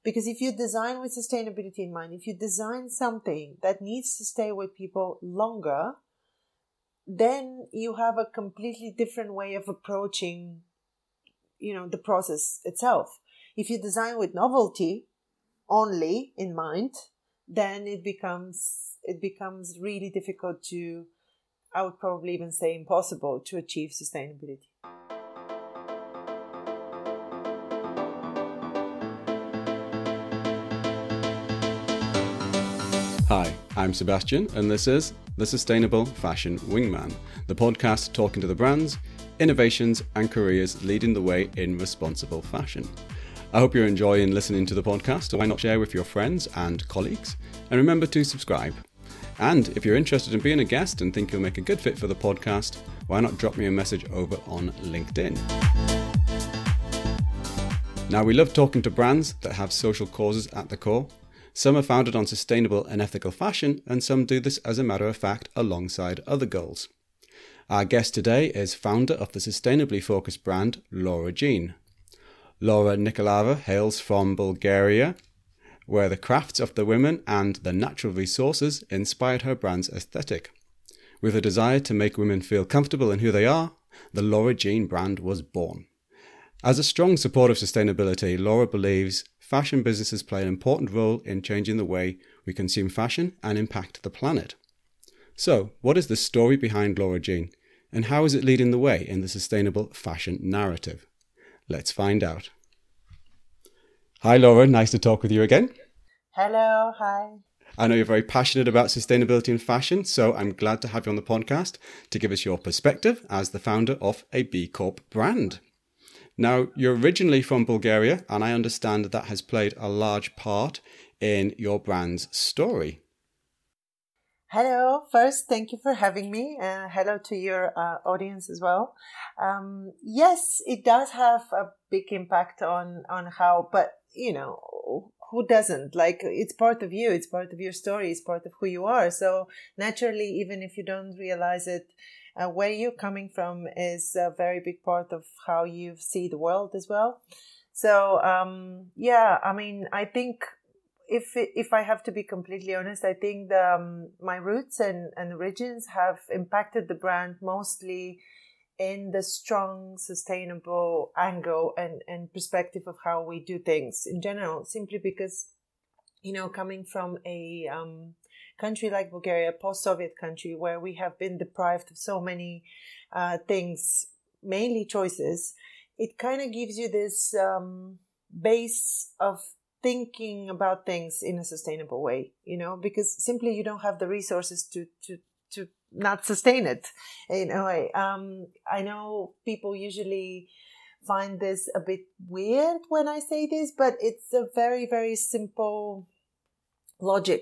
Because if you design with sustainability in mind, if you design something that needs to stay with people longer, then you have a completely different way of approaching, the process itself. If you design with novelty only in mind, then it becomes really difficult to, I would probably even say impossible to achieve sustainability. Hi, I'm Sebastian, and this is The Sustainable Fashion Wingman, the podcast talking to the brands, innovations, and careers leading the way in responsible fashion. I hope you're enjoying listening to the podcast, so why not share with your friends and colleagues? And remember to subscribe. And if you're interested in being a guest and think you'll make a good fit for the podcast, why not drop me a message over on LinkedIn? Now, we love talking to brands that have social causes at the core. Some are founded on sustainable and ethical fashion, and some do this as a matter of fact alongside other goals. Our guest today is founder of the sustainably focused brand Laura Jean. Laura Nikolava hails from Bulgaria, where the crafts of the women and the natural resources inspired her brand's aesthetic. With a desire to make women feel comfortable in who they are, the Laura Jean brand was born. As a strong supporter of sustainability, Laura believes fashion businesses play an important role in changing the way we consume fashion and impact the planet. So, what is the story behind Laura Jean, and how is it leading the way in the sustainable fashion narrative? Let's find out. Hi Laura, nice to talk with you again. Hello, hi. I know you're very passionate about sustainability and fashion, so I'm glad to have you on the podcast to give us your perspective as the founder of a B Corp brand. Now, you're originally from Bulgaria, and I understand that has played a large part in your brand's story. Hello. First, thank you for having me. Hello to your audience as well. Yes, it does have a big impact on how, but, who doesn't? Like, it's part of you. It's part of your story. It's part of who you are. So naturally, even if you don't realize it, where you're coming from is a very big part of how you see the world as well. So, I think if I have to be completely honest, I think my roots and origins have impacted the brand mostly in the strong, sustainable angle and perspective of how we do things in general, simply because, coming from a country like Bulgaria, post-Soviet country, where we have been deprived of so many things, mainly choices, it kind of gives you this base of thinking about things in a sustainable way, because simply you don't have the resources to not sustain it. I know people usually find this a bit weird when I say this, but it's a very, very simple logic.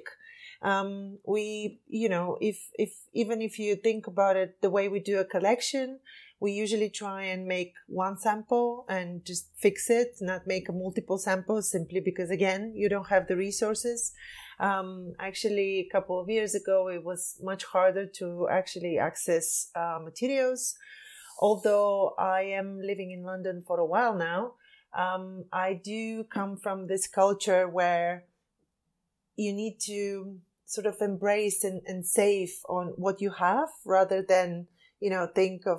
If you think about it, the way we do a collection, we usually try and make one sample and just fix it, not make multiple samples, simply because, again, you don't have the resources. Actually, a couple of years ago, it was much harder to actually access materials. Although I am living in London for a while now, I do come from this culture where you need to sort of embrace and save on what you have rather than, think of,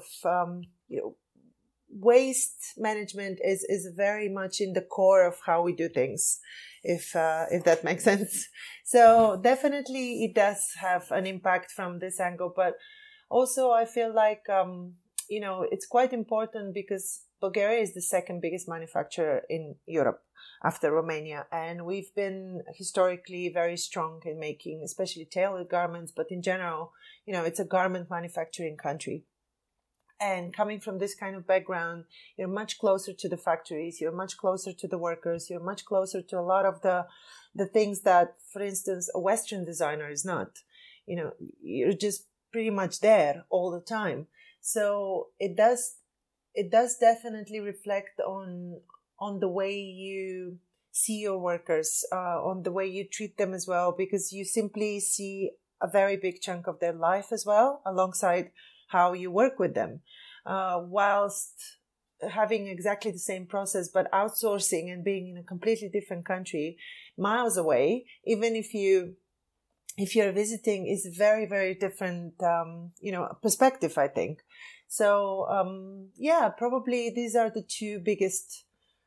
waste management is very much in the core of how we do things, if that makes sense. So definitely it does have an impact from this angle, but also I feel like, it's quite important because Bulgaria is the second biggest manufacturer in Europe after Romania. And we've been historically very strong in making, especially tailored garments, but in general, it's a garment manufacturing country. And coming from this kind of background, you're much closer to the factories, you're much closer to the workers, you're much closer to a lot of the things that, for instance, a Western designer is not. You're just pretty much there all the time. So it does definitely reflect on the way you see your workers, on the way you treat them as well, because you simply see a very big chunk of their life as well, alongside how you work with them. Whilst having exactly the same process, but outsourcing and being in a completely different country, miles away, even if you're visiting, is very, very different, perspective, I think. So, probably these are the two biggest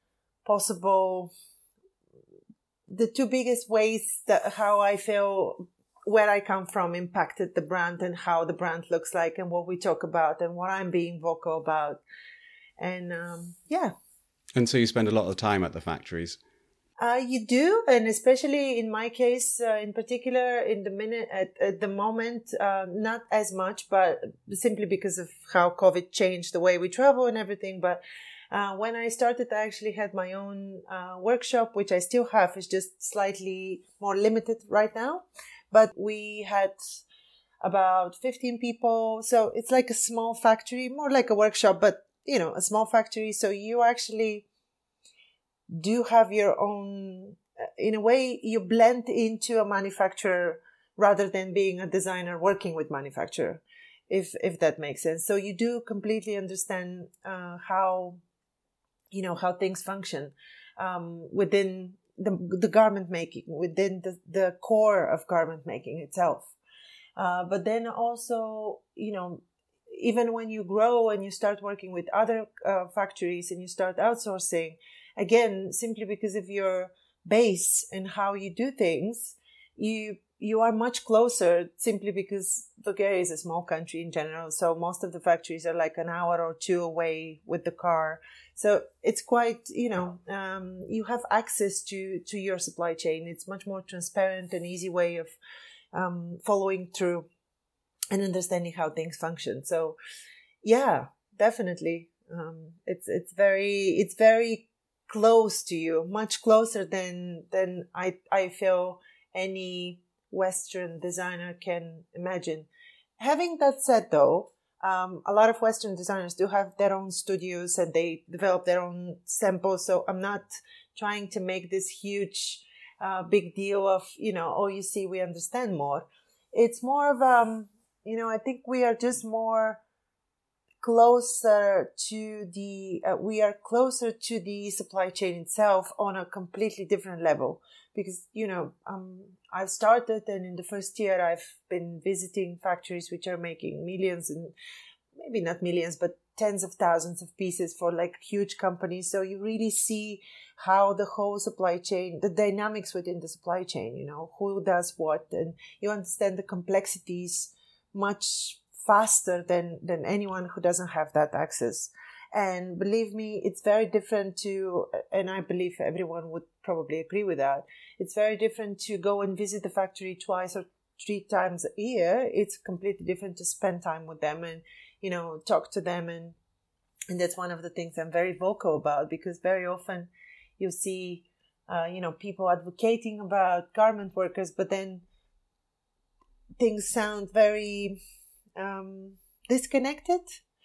ways that how I feel where I come from impacted the brand and how the brand looks like and what we talk about and what I'm being vocal about. And And so you spend a lot of time at the factories. You do, and especially in my case, in particular, at the moment, not as much, but simply because of how COVID changed the way we travel and everything. But when I started, I actually had my own workshop, which I still have. It's just slightly more limited right now. But we had about 15 people, so it's like a small factory, more like a workshop, but a small factory. So you actually do have your own, in a way, you blend into a manufacturer rather than being a designer working with manufacturer, if that makes sense. So you do completely understand how things function within the garment making, within the core of garment making itself. But then also, even when you grow and you start working with other factories and you start outsourcing, again, simply because of your base and how you do things, you are much closer, simply because Bulgaria is a small country in general. So most of the factories are like an hour or two away with the car. So it's quite, you have access to your supply chain. It's much more transparent and easy way of following through and understanding how things function. So yeah, definitely. It's very close to you, much closer than I feel any Western designer can imagine. Having that said, though, a lot of Western designers do have their own studios and they develop their own samples. So I'm not trying to make this huge, big deal of, you see, we understand more. It's more of, I think we are just more closer to the supply chain itself on a completely different level, because I've started, and in the first year I've been visiting factories which are making millions, and maybe not millions, but tens of thousands of pieces for like huge companies. So you really see how the whole supply chain, the dynamics within the supply chain, who does what, and you understand the complexities much faster than anyone who doesn't have that access. And believe me, it's very different and I believe everyone would probably agree with that, it's very different to go and visit the factory twice or 3 times a year. It's completely different to spend time with them and, talk to them. And that's one of the things I'm very vocal about, because very often you see, people advocating about garment workers, but then things sound very disconnected,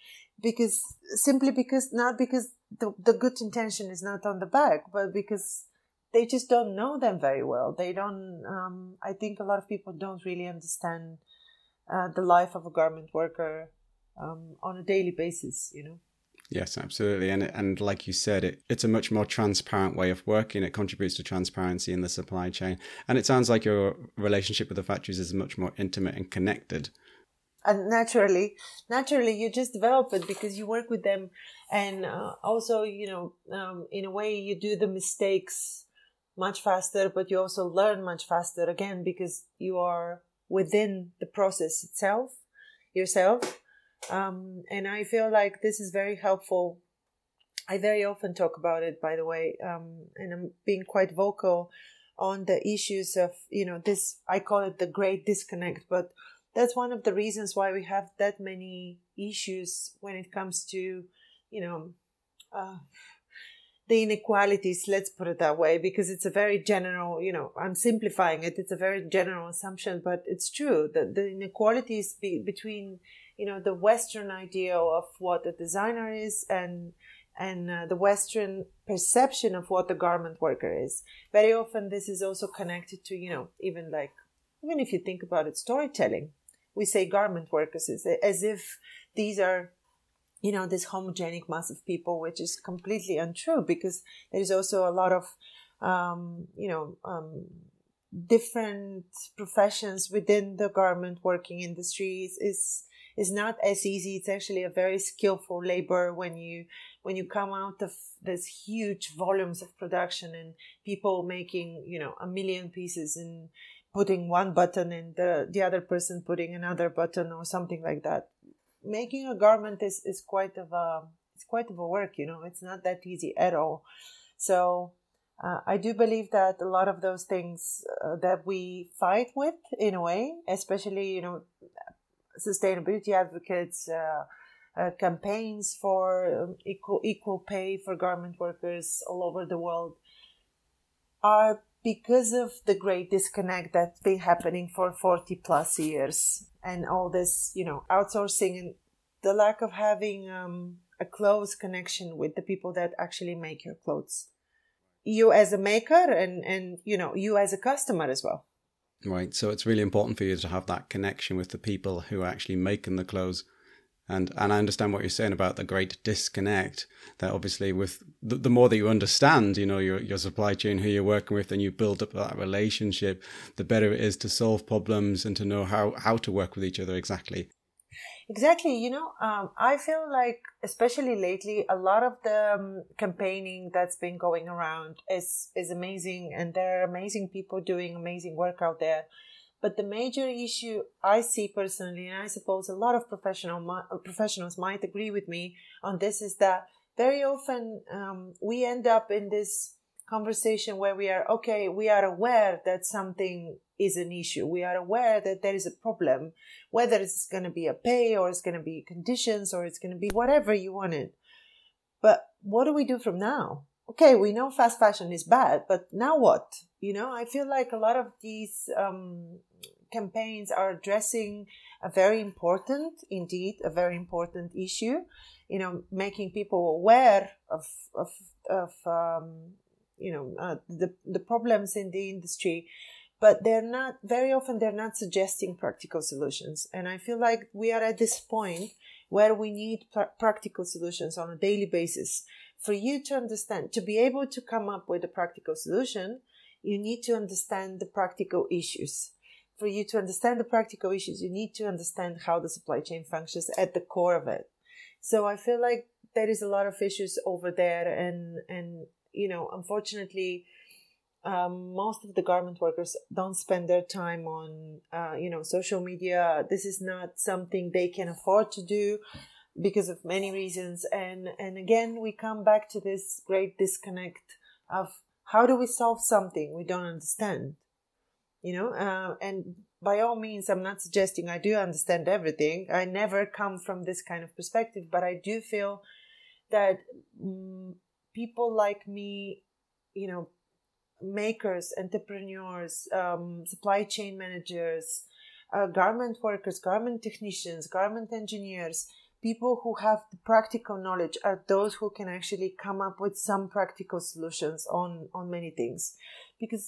not because the good intention is not on the back, but because they just don't know them very well. They don't, I think a lot of people don't really understand the life of a garment worker on a daily basis, Yes, absolutely. And like you said, it's a much more transparent way of working. It contributes to transparency in the supply chain. And it sounds like your relationship with the factories is much more intimate and connected. And naturally you just develop it because you work with them. And also, in a way you do the mistakes much faster, but you also learn much faster, again, because you are within the process itself yourself. And I feel like this is very helpful. I very often talk about it, by the way, and I'm being quite vocal on the issues of, this, I call it the great disconnect, but that's one of the reasons why we have that many issues when it comes to, the inequalities, let's put it that way, because it's a very general, I'm simplifying it. It's a very general assumption, but it's true that the inequalities between, the Western ideal of what a designer is and the Western perception of what the garment worker is. Very often this is also connected to, even if you think about it, storytelling. We say garment workers as if these are, this homogenic mass of people, which is completely untrue, because there is also a lot of, different professions within the garment working industries. Is not as easy. It's actually a very skillful labor when you come out of this huge volumes of production and people making, 1 million pieces and putting one button and the other person putting another button or something like that. Making a garment is quite of a work, it's not that easy at all. So I do believe that a lot of those things that we fight with in a way, especially, sustainability advocates, campaigns for equal pay for garment workers all over the world, are because of the great disconnect that's been happening for 40 plus years, and all this, outsourcing and the lack of having a close connection with the people that actually make your clothes. You as a maker and you as a customer as well. Right. So it's really important for you to have that connection with the people who are actually making the clothes. And I understand what you're saying about the great disconnect, that obviously with the more that you understand, your supply chain, who you're working with, and you build up that relationship, the better it is to solve problems and to know how to work with each other exactly. Exactly. I feel like, especially lately, a lot of the campaigning that's been going around is amazing, and there are amazing people doing amazing work out there. But the major issue I see personally, and I suppose a lot of professionals might agree with me on this, is that very often we end up in this conversation where we are aware that something is an issue. We are aware that there is a problem, whether it's going to be a pay or it's going to be conditions or it's going to be whatever you wanted. But what do we do from now? Okay, we know fast fashion is bad, but now what? I feel like a lot of these campaigns are addressing a very important issue, making people aware of the problems in the industry, but they're not suggesting practical solutions. And I feel like we are at this point where we need practical solutions on a daily basis. For you to understand, to be able to come up with a practical solution, you need to understand the practical issues. For you to understand the practical issues, you need to understand how the supply chain functions at the core of it. So I feel like there is a lot of issues over there, and unfortunately, most of the garment workers don't spend their time on, social media. This is not something they can afford to do because of many reasons. And again, we come back to this great disconnect of how do we solve something we don't understand, and by all means, I'm not suggesting I do understand everything. I never come from this kind of perspective, but I do feel that people like me, makers, entrepreneurs, supply chain managers, garment workers, garment technicians, garment engineers, people who have the practical knowledge are those who can actually come up with some practical solutions on many things. Because,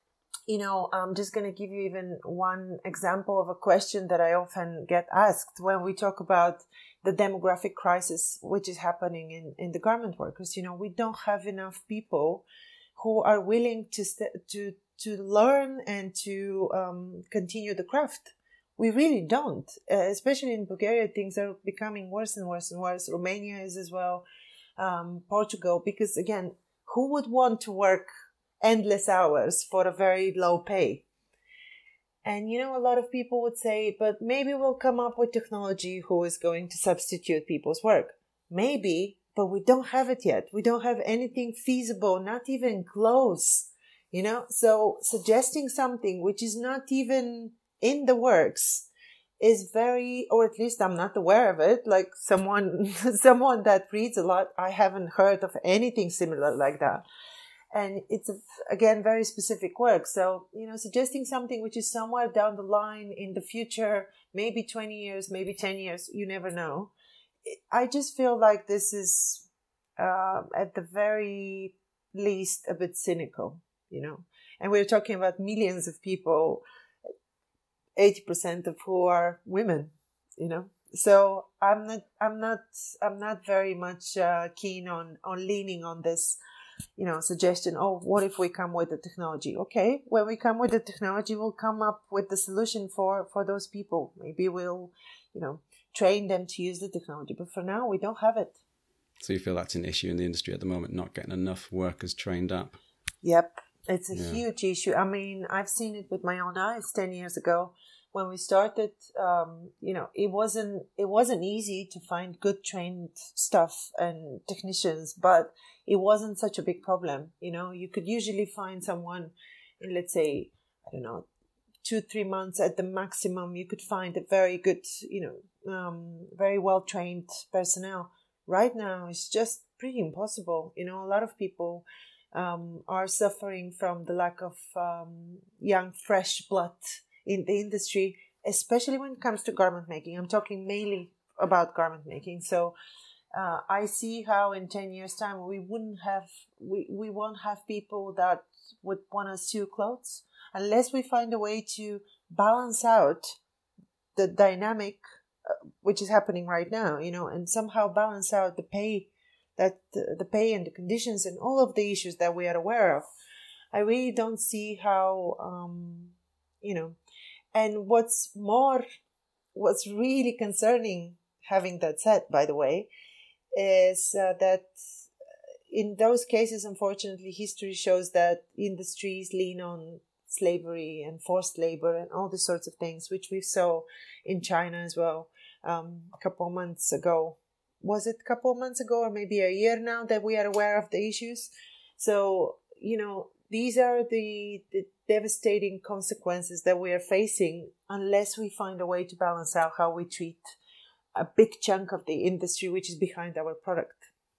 I'm just going to give you even one example of a question that I often get asked when we talk about the demographic crisis, which is happening in the garment workers. We don't have enough people who are willing to learn and to continue the craft. We really don't. Especially in Bulgaria, things are becoming worse and worse and worse. Romania is as well. Portugal, because again, who would want to work endless hours for a very low pay? And a lot of people would say, but maybe we'll come up with technology who is going to substitute people's work. Maybe, but we don't have it yet. We don't have anything feasible, not even close, So suggesting something which is not even in the works is or at least I'm not aware of it. Like someone that reads a lot, I haven't heard of anything similar like that. And it's, again, very specific work. So, suggesting something which is somewhere down the line in the future, maybe 20 years, maybe 10 years, you never know. I just feel like this is, at the very least, a bit cynical, And we're talking about millions of people, 80% of who are women, So I'm not very much keen on leaning on this, suggestion. Oh, what if we come with the technology? Okay, when we come with the technology, we'll come up with the solution for those people. Maybe we'll, train them to use the technology. But for now, we don't have it. So you feel that's an issue in the industry at the moment, not getting enough workers trained up? Yep, it's a huge issue. I mean, I've seen it with my own eyes 10 years ago. When we started, it wasn't easy to find good trained staff and technicians, but it wasn't such a big problem. You could usually find someone in, let's say, I don't know, 2-3 months at the maximum. You could find a very good, very well trained personnel. Right now, it's just pretty impossible. A lot of people are suffering from the lack of young, fresh blood in the industry, especially when it comes to garment making. I'm talking mainly about garment making. So I see how in 10 years' time we won't have people that would want to sew clothes unless we find a way to balance out the dynamic which is happening right now, and somehow balance out the pay, the pay and the conditions and all of the issues that we are aware of. I really don't see how, and what's really concerning, having that said, by the way, is that in those cases, unfortunately, history shows that industries lean on slavery and forced labor and all these sorts of things, which we saw in China as well a couple of months ago. Was it a couple of months ago or maybe a year now that we are aware of the issues? So, these are the devastating consequences that we are facing unless we find a way to balance out how we treat a big chunk of the industry which is behind our product.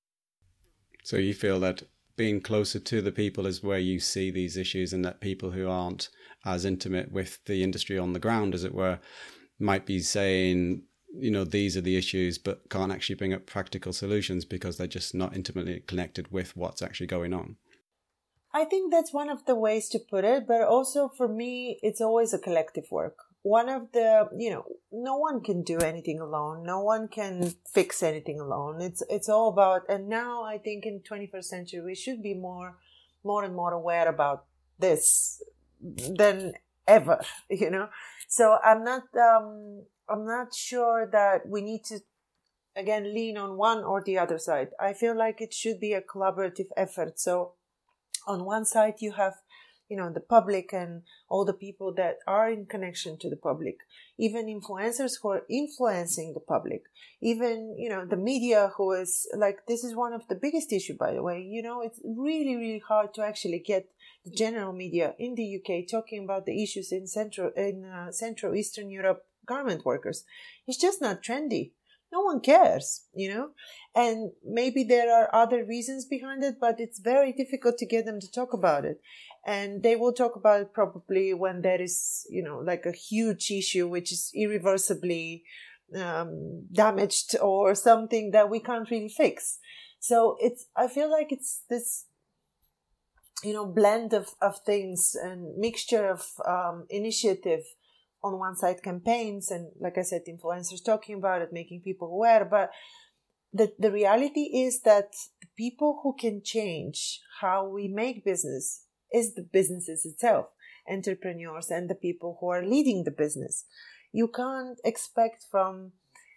So you feel that being closer to the people is where you see these issues, and that people who aren't as intimate with the industry on the ground, as it were, might be saying, these are the issues, but can't actually bring up practical solutions because they're just not intimately connected with what's actually going on. I think that's one of the ways to put it, but also for me, it's always a collective work. One of the, no one can do anything alone. No one can fix anything alone. It's all about, and now I think in 21st century, we should be more and more aware about this than ever, So I'm not sure that we need to, again, lean on one or the other side. I feel like it should be a collaborative effort. So on one side, you have, the public and all the people that are in connection to the public, even influencers who are influencing the public, even, the media who is like, this is one of the biggest issue, by the way. It's really, really hard to actually get the general media in the UK talking about the issues in Central Eastern Europe garment workers. It's just not trendy. No one cares, and maybe there are other reasons behind it, but it's very difficult to get them to talk about it. And they will talk about it probably when there is, like a huge issue, which is irreversibly damaged or something that we can't really fix. So I feel like it's this, blend of things and mixture of initiative. On one side, campaigns, and like I said, influencers talking about it, making people aware. But the reality is that the people who can change how we make business is the businesses itself, entrepreneurs and the people who are leading the business. You can't expect from,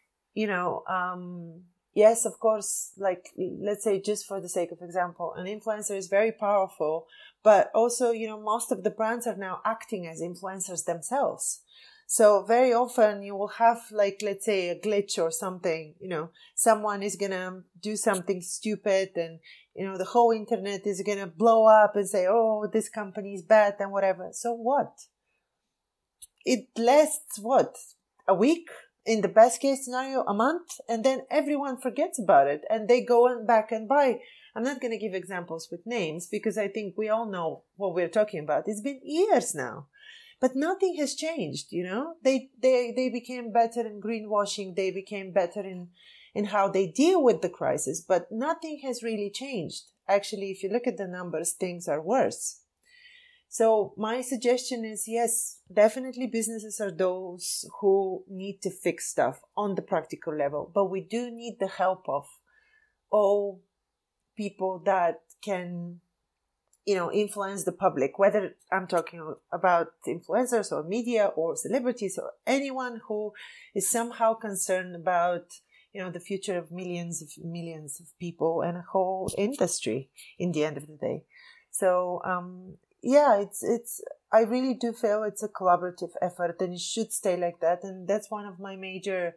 yes, of course, like, let's say, just for the sake of example, an influencer is very powerful, but also, most of the brands are now acting as influencers themselves. So very often you will have, like, let's say, a glitch or something, someone is going to do something stupid and, the whole internet is going to blow up and say, oh, this company is bad and whatever. So what? It lasts, a week? In the best case scenario, a month, and then everyone forgets about it and they go back and buy. I'm not going to give examples with names because I think we all know what we're talking about. It's been years now, but nothing has changed. They became better in greenwashing. They became better in how they deal with the crisis, but nothing has really changed. Actually, if you look at the numbers, things are worse. So my suggestion is, yes, definitely businesses are those who need to fix stuff on the practical level, but we do need the help of all people that can, influence the public, whether I'm talking about influencers or media or celebrities or anyone who is somehow concerned about, the future of millions of people and a whole industry in the end of the day. So, I really do feel it's a collaborative effort, and it should stay like that. And that's one of my major,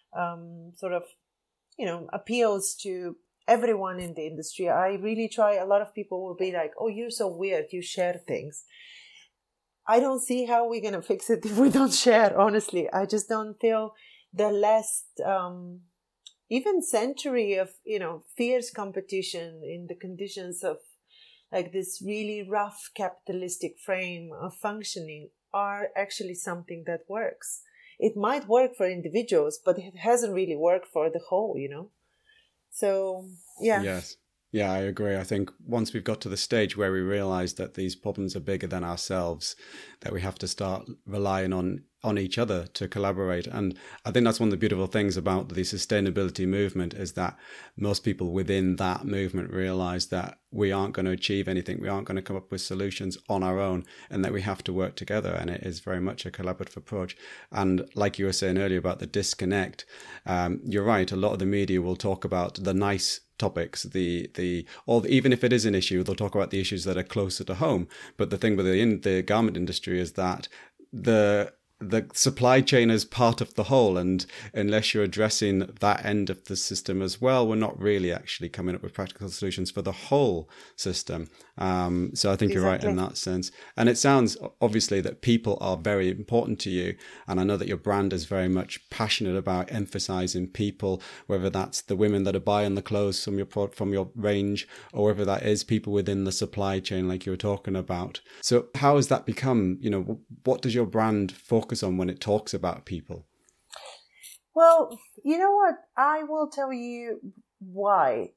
appeals to everyone in the industry. I really try. A lot of people will be like, "Oh, you're so weird. You share things." I don't see how we're going to fix it if we don't share. Honestly, I just don't feel the last, even century of, fierce competition in the conditions of like this really rough capitalistic frame of functioning are actually something that works. It might work for individuals, but it hasn't really worked for the whole, So, yeah. Yes. Yeah, I agree. I think once we've got to the stage where we realize that these problems are bigger than ourselves, that we have to start relying on each other to collaborate. And I think that's one of the beautiful things about the sustainability movement, is that most people within that movement realize that we aren't going to achieve anything. We aren't going to come up with solutions on our own, and that we have to work together. And it is very much a collaborative approach. And like you were saying earlier about the disconnect, you're right. A lot of the media will talk about the nice topics, even if it is an issue, they'll talk about the issues that are closer to home. But the thing with the garment industry is that the supply chain is part of the whole, and unless you're addressing that end of the system as well, we're not really actually coming up with practical solutions for the whole system. So I think you're right in that sense. And it sounds obviously that people are very important to you, and I know that your brand is very much passionate about emphasizing people, whether that's the women that are buying the clothes from your range, or whether that is people within the supply chain like you were talking about. So how has that become, what does your brand focus on when it talks about people? Well, you know what? I will tell you why.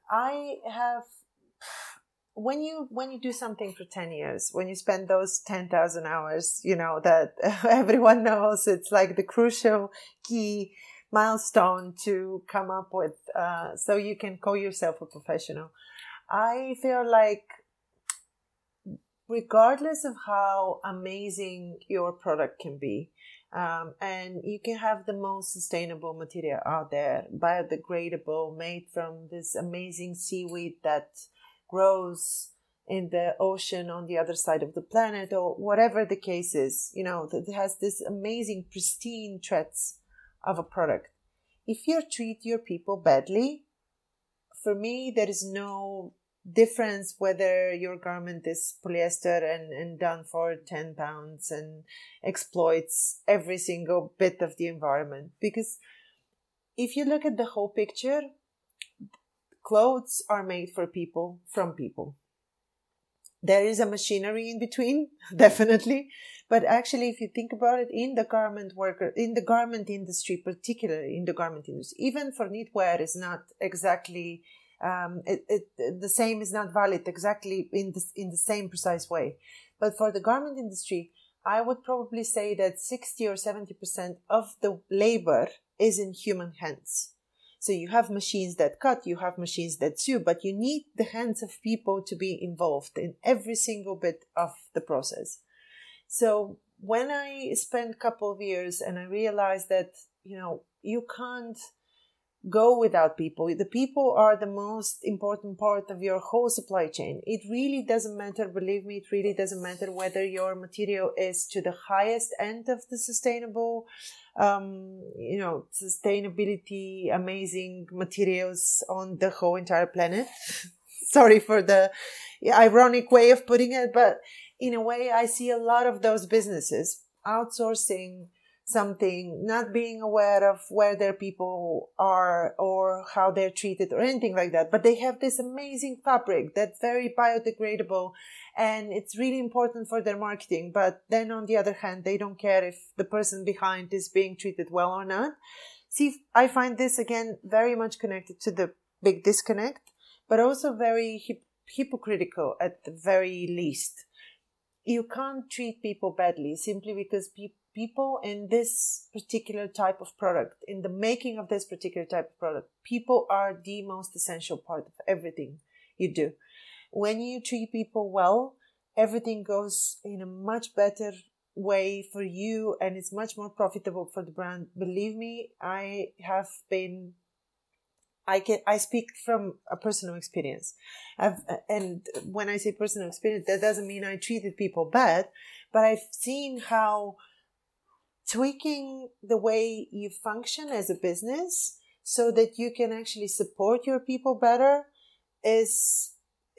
When you do something for 10 years, when you spend those 10,000 hours, that everyone knows, it's like the crucial key milestone to come up with, so you can call yourself a professional. I feel like regardless of how amazing your product can be, and you can have the most sustainable material out there, biodegradable, made from this amazing seaweed that grows in the ocean on the other side of the planet, or whatever the case is, that has this amazing pristine traits of a product. If you treat your people badly, for me, there is no difference whether your garment is polyester and done for £10 and exploits every single bit of the environment. Because if you look at the whole picture, clothes are made for people, from people. There is a machinery in between, definitely. But actually, if you think about it, in the garment industry, particularly in the garment industry, even for knitwear is not exactly the same, is not valid exactly in the same precise way. But for the garment industry, I would probably say that 60 or 70% of the labor is in human hands. So you have machines that cut, you have machines that sew, but you need the hands of people to be involved in every single bit of the process. So when I spent a couple of years and I realized that, you can't go without people. The people are the most important part of your whole supply chain. It really doesn't matter, believe me, it really doesn't matter whether your material is to the highest end of the sustainable, sustainability, amazing materials on the whole entire planet. Sorry for the ironic way of putting it, but in a way, I see a lot of those businesses outsourcing something, not being aware of where their people are or how they're treated or anything like that. But they have this amazing fabric that's very biodegradable, and it's really important for their marketing. But then on the other hand, they don't care if the person behind is being treated well or not. See, I find this again very much connected to the big disconnect, but also very hypocritical at the very least. you can't treat people badly simply because people in this particular type of product, in the making of this particular type of product, people are the most essential part of everything you do. When you treat people well, everything goes in a much better way for you, and it's much more profitable for the brand. Believe me, I speak from a personal experience. And when I say personal experience, that doesn't mean I treated people bad, but I've seen how tweaking the way you function as a business so that you can actually support your people better is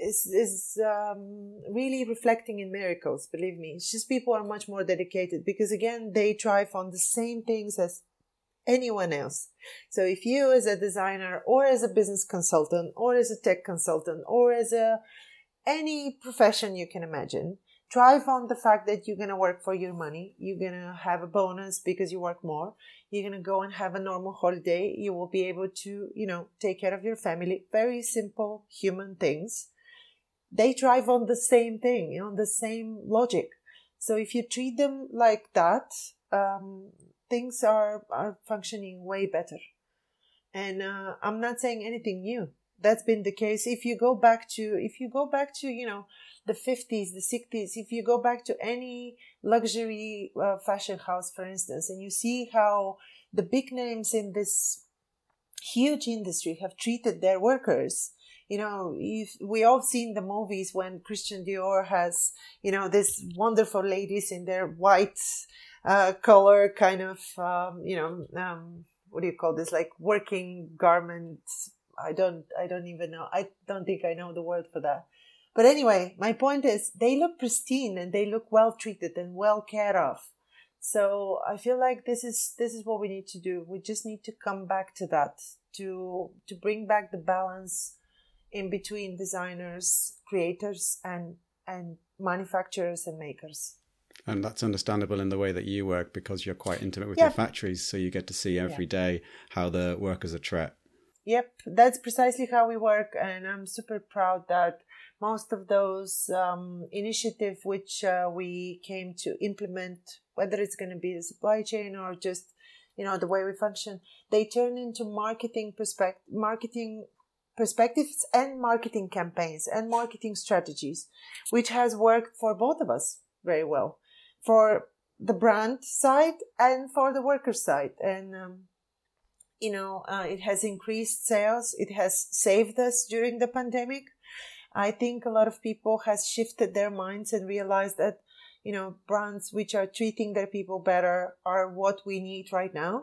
really reflecting in miracles. Believe me, it's just people are much more dedicated because, again, they thrive on the same things as anyone else. So if you, as a designer or as a business consultant or as a tech consultant or as any profession you can imagine, thrive on the fact that you're going to work for your money, you're going to have a bonus because you work more, you're going to go and have a normal holiday, you will be able to, take care of your family. Very simple human things. They thrive on the same thing, on the same logic. So if you treat them like that, things are functioning way better. And I'm not saying anything new. That's been the case. If you go back to the 50s, the 60s, if you go back to any luxury fashion house, for instance, and you see how the big names in this huge industry have treated their workers. We all seen the movies when Christian Dior has, this wonderful ladies in their white color kind of, what do you call this? Like working garments. I don't even know. I don't think I know the word for that. But anyway, my point is they look pristine and they look well treated and well cared of. So I feel like this is what we need to do. We just need to come back to that, to bring back the balance in between designers, creators, and manufacturers and makers. And that's understandable in the way that you work because you're quite intimate with your factories, so you get to see every day how the workers are treated. Yep, that's precisely how we work, and I'm super proud that most of those initiatives which we came to implement, whether it's going to be the supply chain or just the way we function, they turn into marketing perspectives and marketing campaigns and marketing strategies, which has worked for both of us very well, for the brand side and for the worker side. And it has increased sales. It has saved us during the pandemic. I think a lot of people has shifted their minds and realized that, brands which are treating their people better are what we need right now.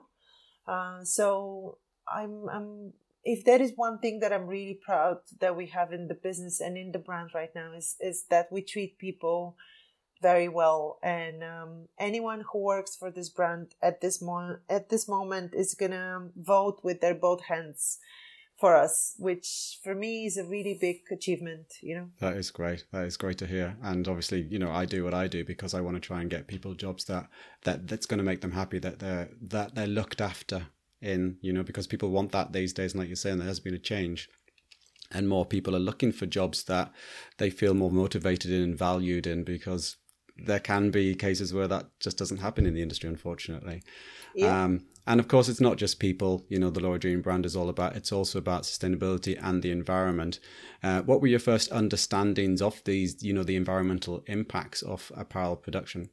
So I'm if there is one thing that I'm really proud that we have in the business and in the brand right now is that we treat people very well, and anyone who works for this brand at this moment is gonna vote with their both hands for us, which for me is a really big achievement. That is great. That is great to hear. And obviously, I do what I do because I want to try and get people jobs that's going to make them happy, that they're looked after in, because people want that these days. And like you're saying, there has been a change. And more people are looking for jobs that they feel more motivated in and valued in, because there can be cases where that just doesn't happen in the industry, unfortunately. Yeah. And of course, it's not just people, the Laura Dream brand is all about. It's also about sustainability and the environment. What were your first understandings of these, the environmental impacts of apparel production?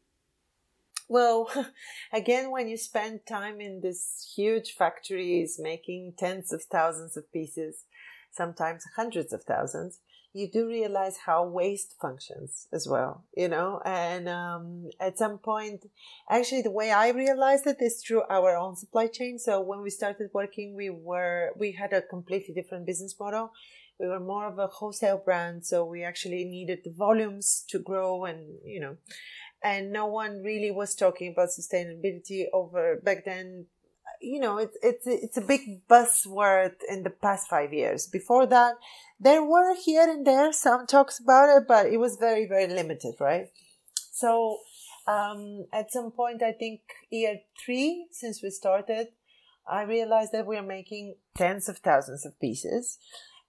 Well, again, when you spend time in these huge factories making tens of thousands of pieces, sometimes hundreds of thousands, you do realize how waste functions as well, and at some point, actually the way I realized it is through our own supply chain. So when we started working, we had a completely different business model. We were more of a wholesale brand, so we actually needed the volumes to grow, and and no one really was talking about sustainability over back then. It's a big buzzword in the past 5 years. Before that, there were here and there some talks about it, but it was very, very limited, right? So at some point, I think year 3, since we started, I realized that we are making tens of thousands of pieces.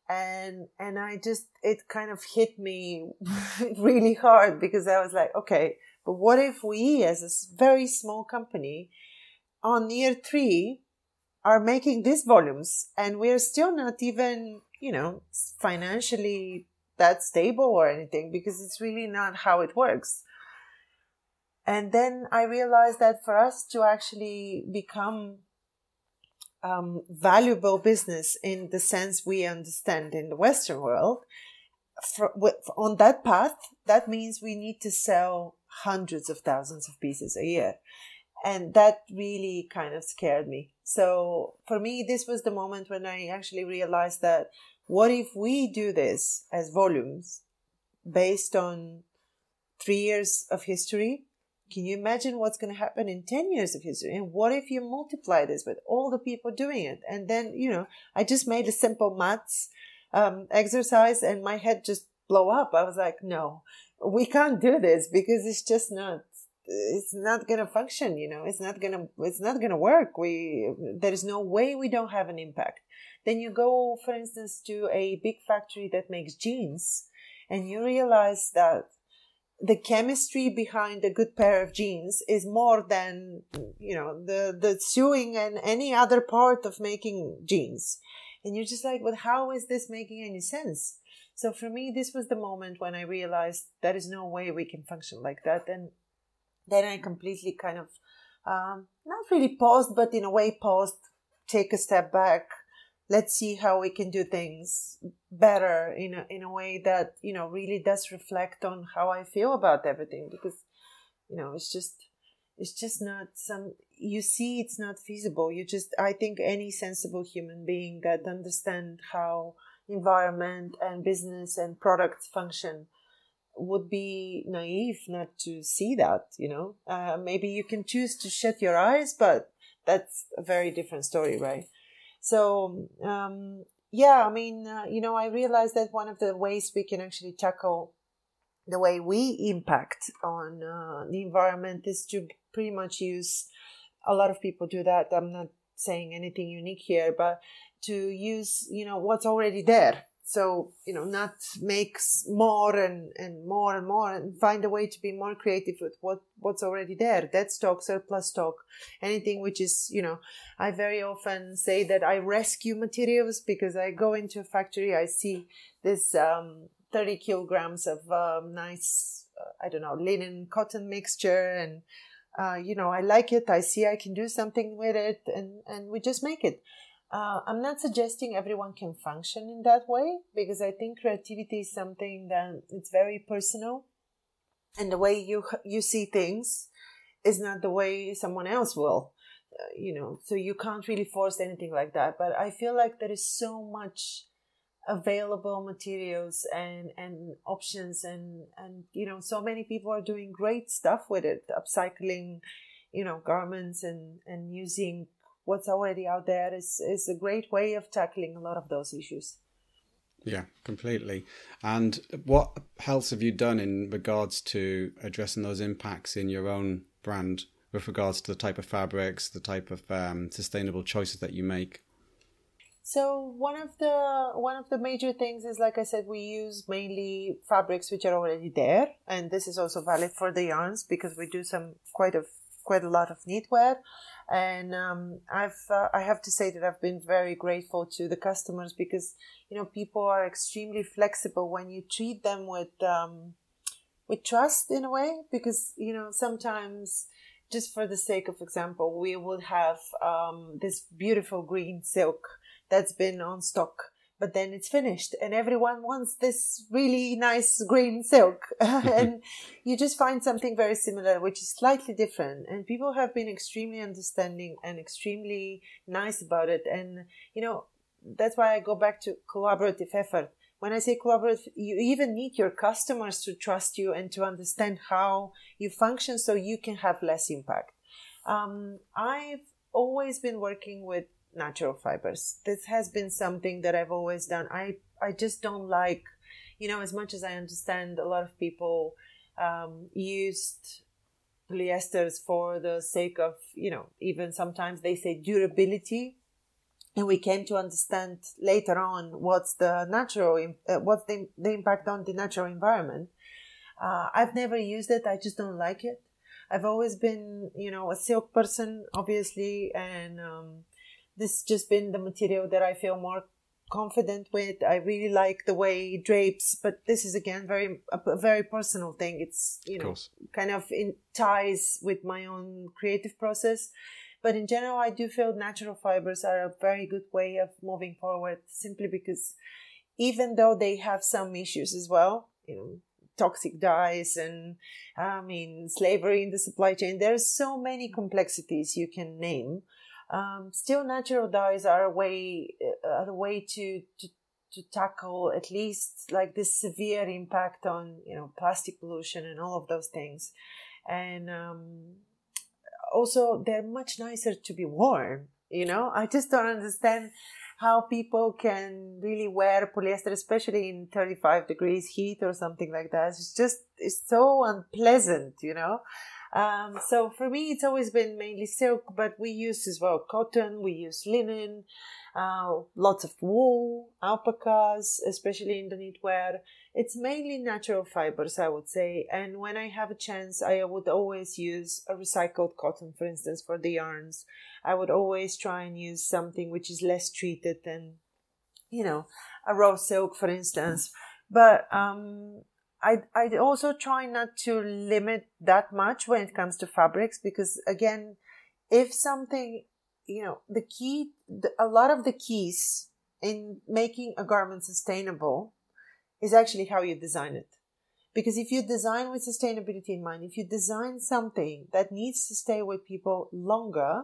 And it kind of hit me really hard, because I was like, okay, but what if we as a very small company on year 3 are making these volumes, and we're still not even, financially that stable or anything, because it's really not how it works. And then I realized that for us to actually become valuable business in the sense we understand in the Western world, on that path, that means we need to sell hundreds of thousands of pieces a year. And that really kind of scared me. So for me, this was the moment when I actually realized that what if we do this as volumes based on 3 years of history? Can you imagine what's going to happen in 10 years of history? And what if you multiply this with all the people doing it? And then, I just made a simple maths exercise, and my head just blew up. I was like, no, we can't do this, because it's not going to function. It's not going to work. There is no way we don't have an impact. Then you go, for instance, to a big factory that makes jeans, and you realize that the chemistry behind a good pair of jeans is more than, the sewing and any other part of making jeans. And you're just like, but how is this making any sense? So for me, this was the moment when I realized there is no way we can function like that. And then I completely kind of, not really paused, but in a way paused, take a step back. Let's see how we can do things better in a way that, really does reflect on how I feel about everything. Because, it's just not it's not feasible. I think any sensible human being that understands how environment and business and products function would be naive not to see that, maybe you can choose to shut your eyes, but that's a very different story, right? So, I realized that one of the ways we can actually tackle the way we impact on the environment is to pretty much use, a lot of people do that. I'm not saying anything unique here, but to use, what's already there. So, not make more and more and more, and find a way to be more creative with what's already there. Dead stock, surplus stock, anything which is, I very often say that I rescue materials, because I go into a factory, I see this 30 kilograms of nice, linen cotton mixture, and, I like it. I see I can do something with it, and we just make it. I'm not suggesting everyone can function in that way, because I think creativity is something that it's very personal, and the way you see things is not the way someone else will, so you can't really force anything like that. But I feel like there is so much available materials and options, and so many people are doing great stuff with it, upcycling, garments and using what's already out there is a great way of tackling a lot of those issues. Yeah, completely. And what else have you done in regards to addressing those impacts in your own brand with regards to the type of fabrics, the type of sustainable choices that you make? So one of the major things is, like I said, we use mainly fabrics which are already there, and this is also valid for the yarns, because we do quite a lot of knitwear. And I have to say that I've been very grateful to the customers, because people are extremely flexible when you treat them with trust, in a way, because sometimes, just for the sake of example, we will have this beautiful green silk that's been on stock, but then it's finished and everyone wants this really nice green silk. And you just find something very similar, which is slightly different. And people have been extremely understanding and extremely nice about it. And, that's why I go back to collaborative effort. When I say collaborative, you even need your customers to trust you and to understand how you function, so you can have less impact. I've always been working with natural fibers. This has been something that I've always done. I just don't like, as much as I understand a lot of people used polyesters for the sake of, even sometimes they say durability. And we came to understand later on what's the the impact on the natural environment. I've never used it. I just don't like it. I've always been, a silk person, obviously, and this has just been the material that I feel more confident with. I really like the way it drapes, but this is again a very personal thing. It's kind of in ties with my own creative process. But in general, I do feel natural fibers are a very good way of moving forward, simply because even though they have some issues as well, toxic dyes and slavery in the supply chain, there's so many complexities you can name. Still, natural dyes are a way to tackle at least like this severe impact on plastic pollution and all of those things. And also, they're much nicer to be worn. I just don't understand how people can really wear polyester, especially in 35 degrees heat or something like that. It's so unpleasant, So for me, it's always been mainly silk, but we use as well cotton, we use linen, lots of wool, alpacas, especially in the knitwear. It's mainly natural fibers, I would say. And when I have a chance, I would always use a recycled cotton, for instance, for the yarns. I would always try and use something which is less treated than, a raw silk, for instance. But I also try not to limit that much when it comes to fabrics, because again, if something, a lot of the keys in making a garment sustainable is actually how you design it. Because if you design with sustainability in mind, if you design something that needs to stay with people longer,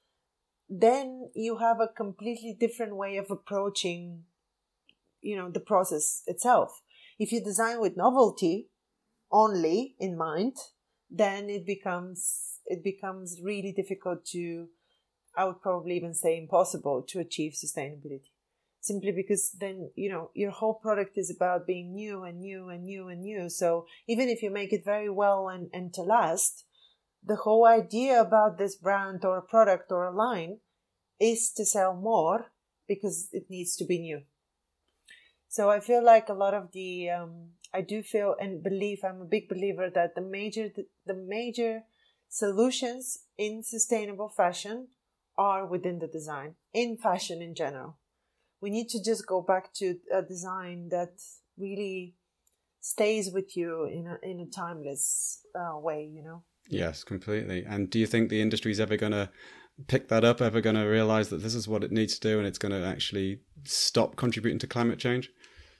then you have a completely different way of approaching, the process itself. If you design with novelty only in mind, then it becomes really difficult to, I would probably even say impossible to achieve sustainability. Simply because then, your whole product is about being new and new and new and new. So even if you make it very well and to last, the whole idea about this brand or a product or a line is to sell more because it needs to be new. So I feel like a lot of the, I do feel and believe, I'm a big believer that the major solutions in sustainable fashion are within the design, in fashion in general. We need to just go back to a design that really stays with you in a timeless way, Yes, completely. And do you think the industry is ever going to pick that up, ever going to realize that this is what it needs to do and it's going to actually stop contributing to climate change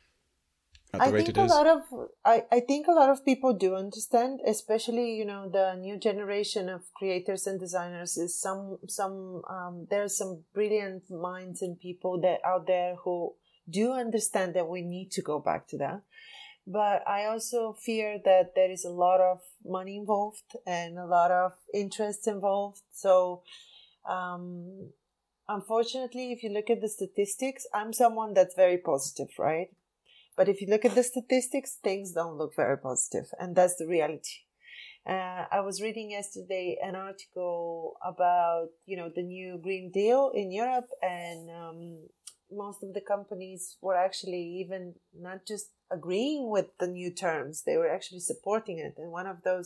at the rate it is? I think a lot of people do understand, especially, the new generation of creators and designers is there's some brilliant minds and people that out there who do understand that we need to go back to that. But I also fear that there is a lot of money involved and a lot of interest involved. So, unfortunately, if you look at the statistics, I'm someone that's very positive, right? But if you look at the statistics, things don't look very positive. And that's the reality. I was reading yesterday an article about, the new Green Deal in Europe, and most of the companies were actually even not just agreeing with the new terms, they were actually supporting it. And one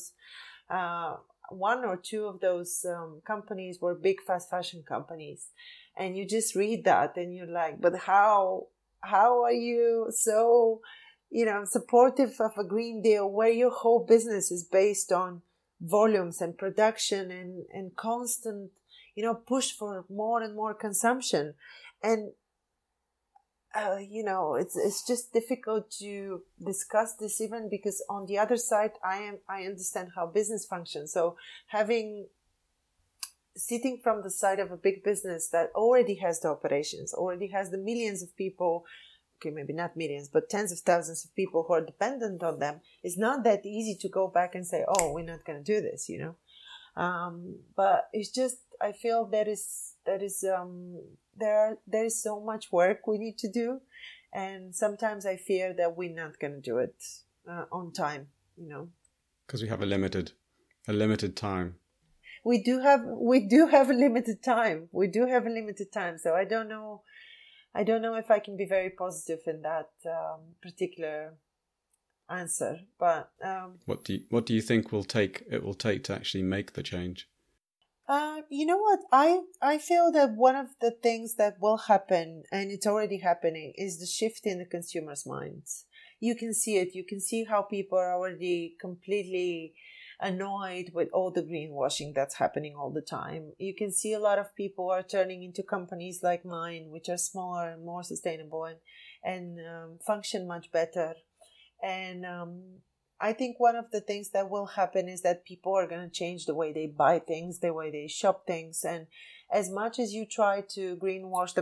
or two of those companies were big fast fashion companies. And you just read that and you're like, but how are you so, supportive of a Green Deal where your whole business is based on volumes and production and constant, push for more and more consumption? And, it's just difficult to discuss this even because on the other side, I understand how business functions. So sitting from the side of a big business that already has the operations, already has the millions of people, okay, maybe not millions, but tens of thousands of people who are dependent on them, it's not that easy to go back and say, oh, we're not going to do this, But it's just, I feel there is so much work we need to do. And sometimes I fear that we're not going to do it on time, Because we have a limited time. we do have a limited time. So I don't know if I can be very positive in that particular answer. But what do you think it will take to actually make the change? You know what? I feel that one of the things that will happen, and it's already happening, is the shift in the consumers' minds. You can see it. You can see how people are already completely annoyed with all the greenwashing that's happening all the time. You can see a lot of people are turning into companies like mine, which are smaller and more sustainable and function much better. And I think one of the things that will happen is that people are going to change the way they buy things, the way they shop things. And as much as you try to greenwash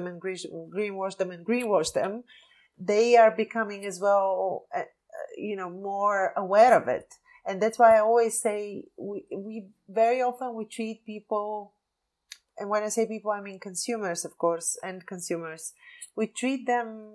them, they are becoming as well, more aware of it. And that's why I always say we very often we treat people, and when I say people, I mean consumers, of course, and consumers. We treat them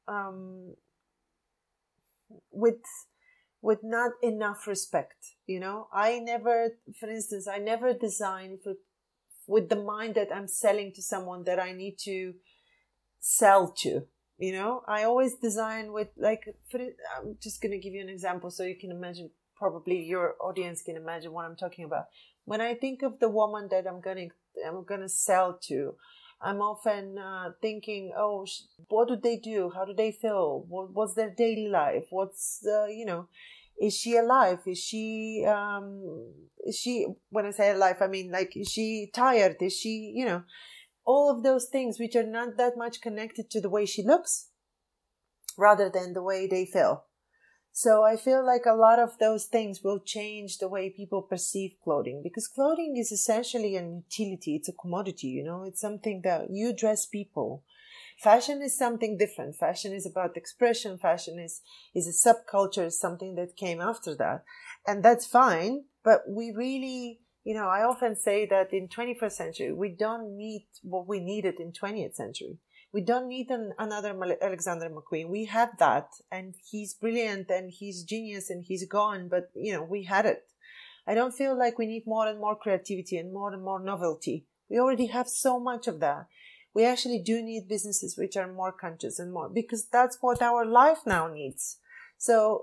with not enough respect. I never design with the mind that I'm selling to someone that I need to sell to. I always design with, I'm just going to give you an example so you can imagine, probably your audience can imagine what I'm talking about. When I think of the woman that I'm going to sell to, I'm often thinking, what do they do? How do they feel? What's their daily life? Is she alive? Is she, when I say alive, I mean, is she tired? Is she, all of those things which are not that much connected to the way she looks rather than the way they feel. So I feel like a lot of those things will change the way people perceive clothing, because clothing is essentially an utility. It's a commodity, it's something that you dress people. Fashion is something different. Fashion is about expression. Fashion is a subculture, is something that came after that. And that's fine. But we really, I often say that in 21st century, we don't need what we needed in 20th century. We don't need another Alexander McQueen. We have that, and he's brilliant, and he's genius, and he's gone, but, we had it. I don't feel like we need more and more creativity and more novelty. We already have so much of that. We actually do need businesses which are more conscious and more, because that's what our life now needs. So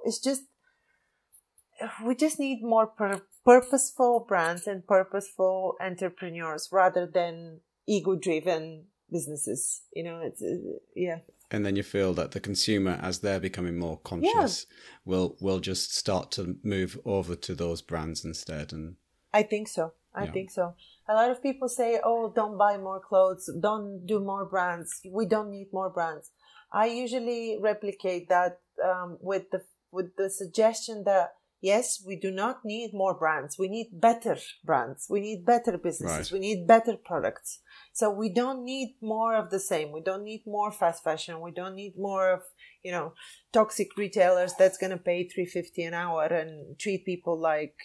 we just need more purposeful brands and purposeful entrepreneurs rather than ego-driven businesses. Yeah. And then you feel that the consumer, as they're becoming more conscious, will just start to move over to those brands instead. And I think so. I think so. A lot of people say, don't buy more clothes, don't do more brands. We don't need more brands. I usually replicate that with the suggestion that, yes, we do not need more brands. We need better brands. We need better businesses. Right. We need better products. So we don't need more of the same. We don't need more fast fashion. We don't need more of, toxic retailers that's going to pay $3.50 an hour and treat people like,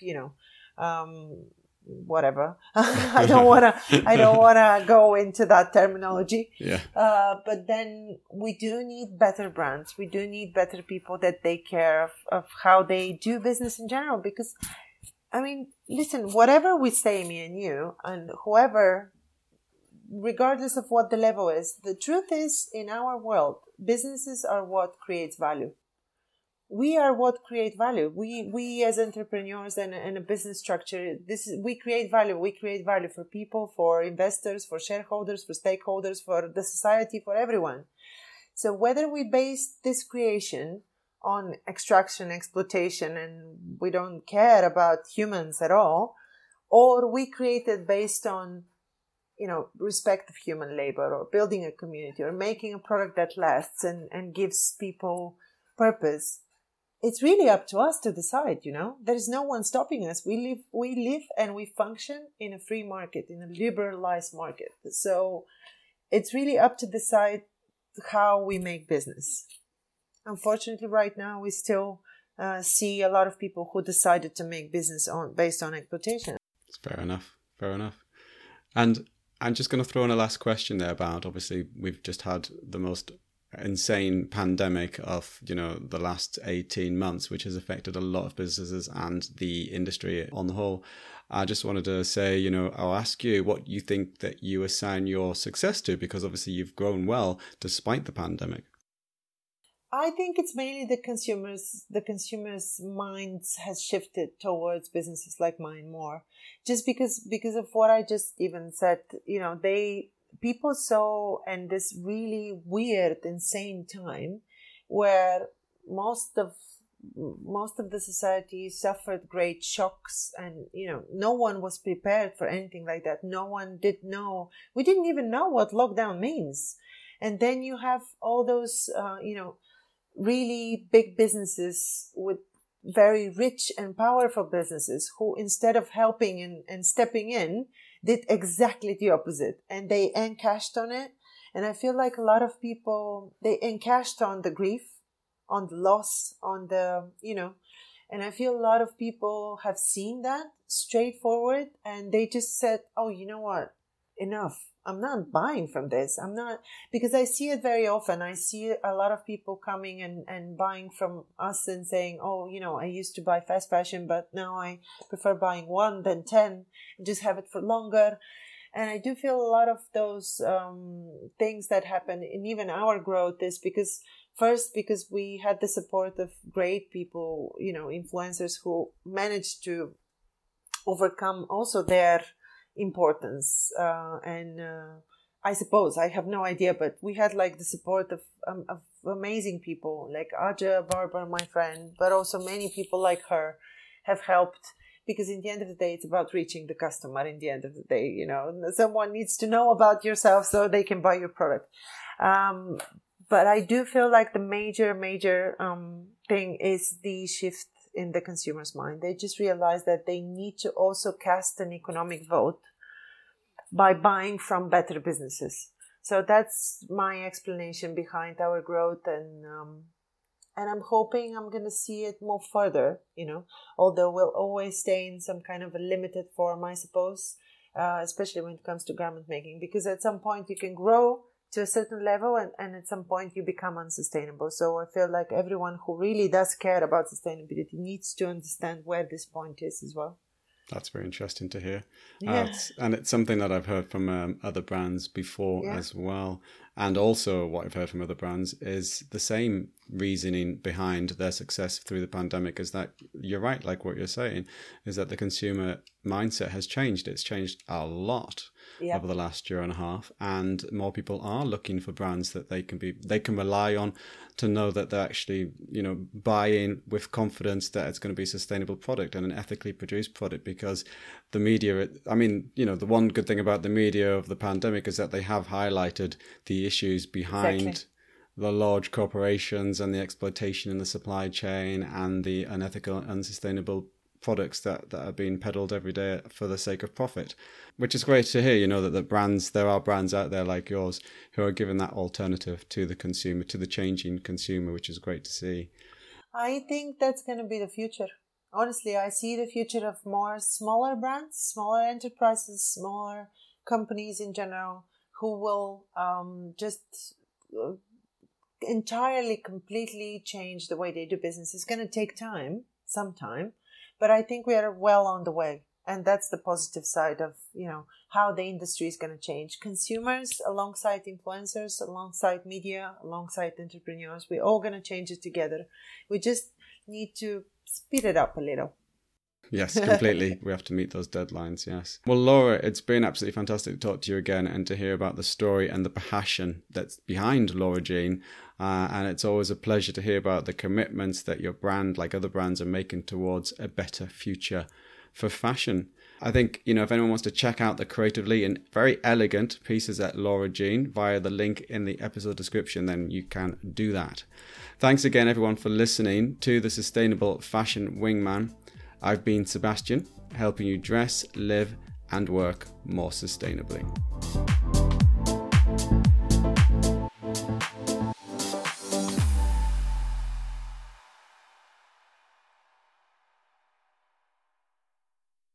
whatever. I don't wanna go into that terminology. Yeah. But then we do need better brands. We do need better people that take care of how they do business in general. Because, listen, whatever we say, me and you, and whoever, regardless of what the level is, the truth is, in our world, businesses are what creates value. We are what create value. We as entrepreneurs and a business structure, we create value. We create value for people, for investors, for shareholders, for stakeholders, for the society, for everyone. So whether we base this creation on extraction, exploitation, and we don't care about humans at all, or we create it based on, respect of human labor, or building a community, or making a product that lasts and gives people purpose, it's really up to us to decide, There is no one stopping us. We live and we function in a free market, in a liberalized market. So it's really up to decide how we make business. Unfortunately, right now, we still see a lot of people who decided to make business based on exploitation. Fair enough. And I'm just going to throw in a last question there about, obviously, we've just had the most insane pandemic of, the last 18 months, which has affected a lot of businesses and the industry on the whole. I just wanted to say, I'll ask you what you think that you assign your success to, because obviously you've grown well despite the pandemic. I think it's mainly the consumers' minds has shifted towards businesses like mine more, just because of what I just even said. People saw in this really weird, insane time where most of the society suffered great shocks, and no one was prepared for anything like that. No one did know. We didn't even know what lockdown means. And then you have all those really big businesses with very rich and powerful businesses who, instead of helping and stepping in, did exactly the opposite, and they encashed on it. And I feel like a lot of people, they encashed on the grief, on the loss, on the, and I feel a lot of people have seen that straightforward, and they just said, oh, you know what, enough. I'm not buying from this. I'm not, because I see it very often. I see a lot of people coming and buying from us and saying, oh, I used to buy fast fashion, but now I prefer buying 1 than 10 and just have it for longer. And I do feel a lot of those things that happen in even our growth is because we had the support of great people, influencers who managed to overcome also their importance, and I suppose, I have no idea, but we had like the support of amazing people like Aja Barber, my friend, but also many people like her have helped, because in the end of the day, it's about reaching the customer. In the end of the day, someone needs to know about yourself so they can buy your product. But I do feel like the major thing is the shift in the consumer's mind. They just realize that they need to also cast an economic vote by buying from better businesses. So that's my explanation behind our growth, and I'm hoping I'm going to see it move further, although we'll always stay in some kind of a limited form, I suppose, especially when it comes to garment making, because at some point you can grow to a certain level, and at some point you become unsustainable. So I feel like everyone who really does care about sustainability needs to understand where this point is as well. That's very interesting to hear. Yeah. And it's something that I've heard from other brands before as well. And also what I've heard from other brands is the same reasoning behind their success through the pandemic, is that you're right, like what you're saying, is that the consumer mindset has changed. It's changed a lot over the last year and a half, and more people are looking for brands that they can rely on to know that they're actually, buying with confidence that it's going to be a sustainable product and an ethically produced product. Because the media, the one good thing about the media of the pandemic is that they have highlighted the issues behind the large corporations and the exploitation in the supply chain and the unethical and unsustainable products that are being peddled every day for the sake of profit, which is great to hear, that there are brands out there like yours who are giving that alternative to the consumer, to the changing consumer, which is great to see. I think that's going to be the future. Honestly, I see the future of more smaller brands, smaller enterprises, smaller companies in general, who will just entirely, completely change the way they do business. It's going to take some time, but I think we are well on the way. And that's the positive side of, how the industry is going to change. Consumers, alongside influencers, alongside media, alongside entrepreneurs, we're all going to change it together. We just need to speed it up a little. Yes, completely. We have to meet those deadlines, yes. Well, Laura, it's been absolutely fantastic to talk to you again and to hear about the story and the passion that's behind Laura Jean. And it's always a pleasure to hear about the commitments that your brand, like other brands, are making towards a better future for fashion. I think, if anyone wants to check out the creatively and very elegant pieces at Laura Jean via the link in the episode description, then you can do that. Thanks again, everyone, for listening to the Sustainable Fashion Wingman. I've been Sebastian, helping you dress, live, and work more sustainably.